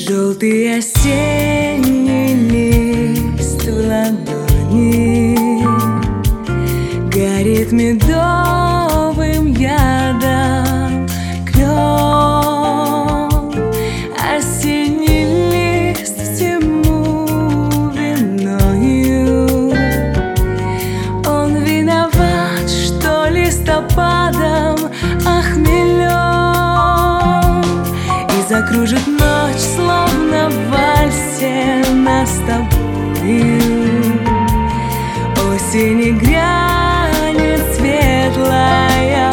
Желтый осенний лист в ладони горит медовым ядом клен. Осенний лист всему виною. Он виноват, что листопадом охмелен, и закружит ночь, словно в вальсе нас с тобою. Осени грянет светлая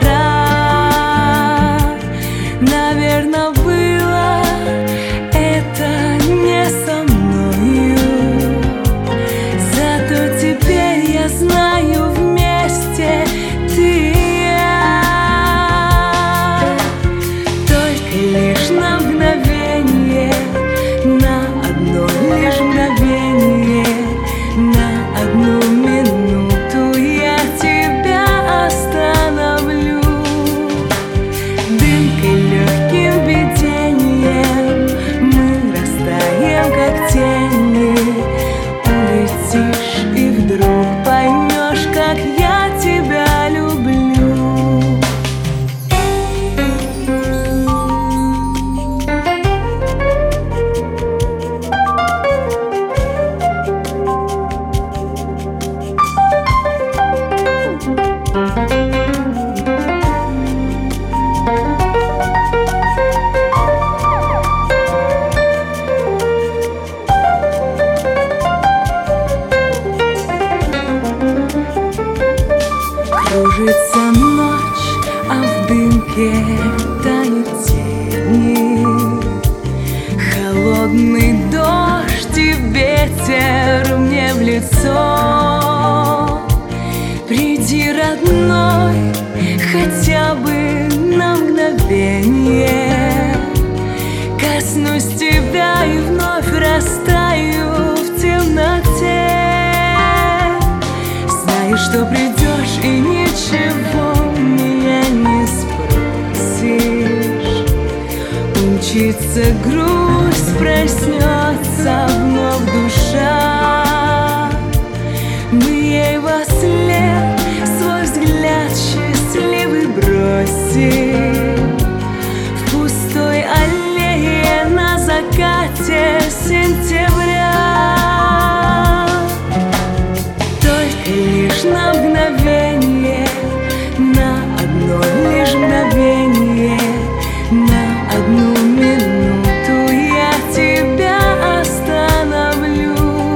пора. Наверно, было это не со мною, зато теперь я знаю, вместе ты и я. Только лишь на мгновение, на одно лишь мгновение, на одну минуту я тебя остановлю. Дымкой, легким видением мы растаем, как тени. Улетишь и вдруг поймешь, как я тебя люблю. Кружится ночь, а в дымке тают тени. Холодный дождь и ветер мне в лицо. Приди, родной, хотя бы на мгновение. Коснусь тебя и вновь растаю в темноте. Знаю, что придешь и ничего меня не спросишь. Умчится грусть, проснется вновь душа. Мы ей вослед свой взгляд счастливый бросим в пустой аллее на закате сентября. Только лишь на мгновение, на одно лишь мгновение, на одну минуту я тебя остановлю.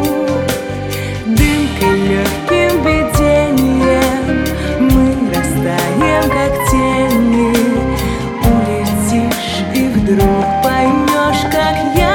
Дымкой, легким видением мы растаем, как тени. Улетишь и вдруг поймешь, как я